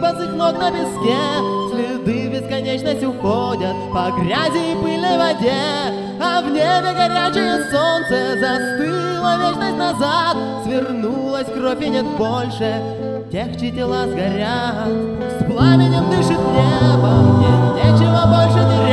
босых ног на песке. Следы в бесконечность уходят по грязи и пыльной воде. А в небе горячее солнце застыло вечность назад. Свернулась кровь и нет больше тех, чьи тела сгорят. С пламенем дышит небо, мне нечего больше терять.